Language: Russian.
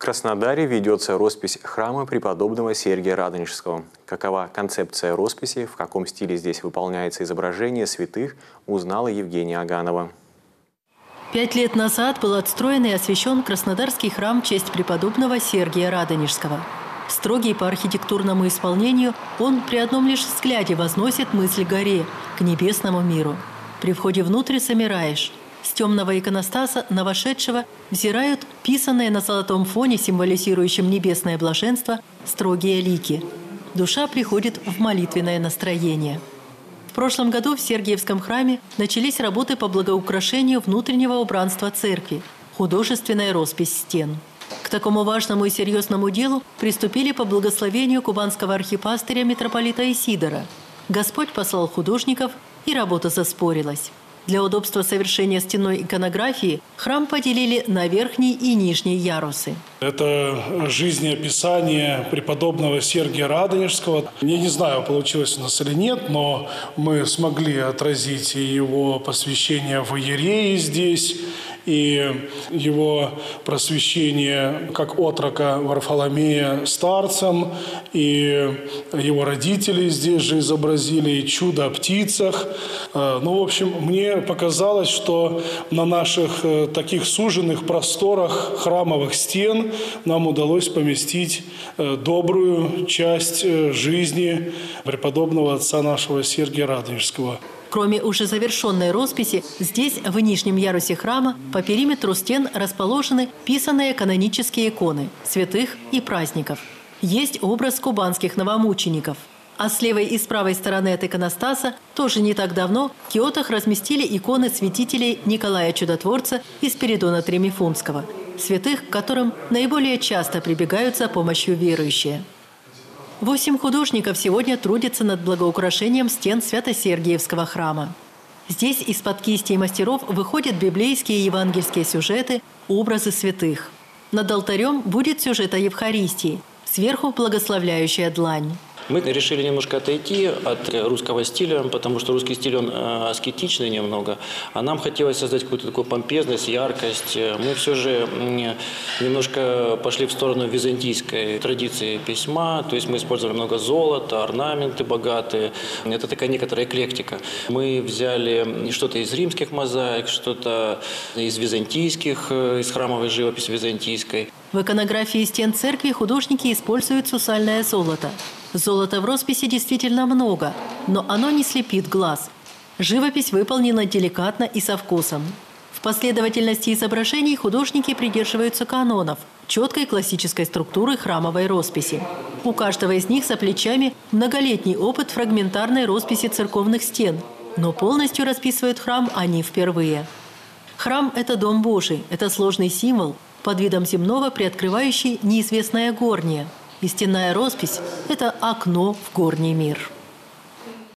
Краснодаре ведется роспись храма преподобного Сергия Радонежского. Какова концепция росписи, в каком стиле здесь выполняется изображение святых, узнала Евгения Аганова. 5 лет назад был отстроен и освящен Краснодарский храм в честь преподобного Сергия Радонежского. Строгий по архитектурному исполнению, он при одном лишь взгляде возносит мысль к горе, к небесному миру. При входе внутрь замираешь. С темного иконостаса на вошедшего взирают писанные на золотом фоне, символизирующем небесное блаженство, строгие лики. Душа приходит в молитвенное настроение. В прошлом году в Сергиевском храме начались работы по благоукрашению внутреннего убранства церкви, художественная роспись стен. К такому важному и серьезному делу приступили по благословению кубанского архипастыря митрополита Исидора. Господь послал художников, и работа заспорилась. Для удобства совершения стенной иконографии храм поделили на верхний и нижний ярусы. Это жизнеописание преподобного Сергия Радонежского. Я не знаю, получилось у нас или нет, но мы смогли отразить его посвящение в иереи здесь, и его просвещение как отрока Варфоломея старцем, и его родители здесь же изобразили, и чудо о птицах. Ну, в общем, мне показалось, что на наших таких суженных просторах храмовых стен нам удалось поместить добрую часть жизни преподобного отца нашего Сергия Радонежского. Кроме уже завершенной росписи, здесь, в нижнем ярусе храма, по периметру стен расположены писанные канонические иконы святых и праздников. Есть образ кубанских новомучеников. А с левой и с правой стороны от иконостаса тоже не так давно в киотах разместили иконы святителей Николая Чудотворца и Спиридона Тремифунского, святых, к которым наиболее часто прибегают за помощью верующие. 8 художников сегодня трудятся над благоукрашением стен Свято-Сергиевского храма. Здесь из-под кистей мастеров выходят библейские и евангельские сюжеты, образы святых. Над алтарем будет сюжет о Евхаристии, сверху благословляющая длань. Мы решили немножко отойти от русского стиля, потому что русский стиль, он аскетичный немного. А нам хотелось создать какую-то такую помпезность, яркость. Мы все же немножко пошли в сторону византийской традиции письма. То есть мы использовали много золота, орнаменты богатые. Это такая некоторая эклектика. Мы взяли что-то из римских мозаик, что-то из византийских, из храмовой живописи византийской. В иконографии стен церкви художники используют сусальное золото. Золота в росписи действительно много, но оно не слепит глаз. Живопись выполнена деликатно и со вкусом. В последовательности изображений художники придерживаются канонов, четкой классической структуры храмовой росписи. У каждого из них за плечами многолетний опыт фрагментарной росписи церковных стен, но полностью расписывают храм они впервые. Храм – это Дом Божий, это сложный символ, под видом земного приоткрывающий неизвестное горнее. И стенная роспись – это окно в горний мир.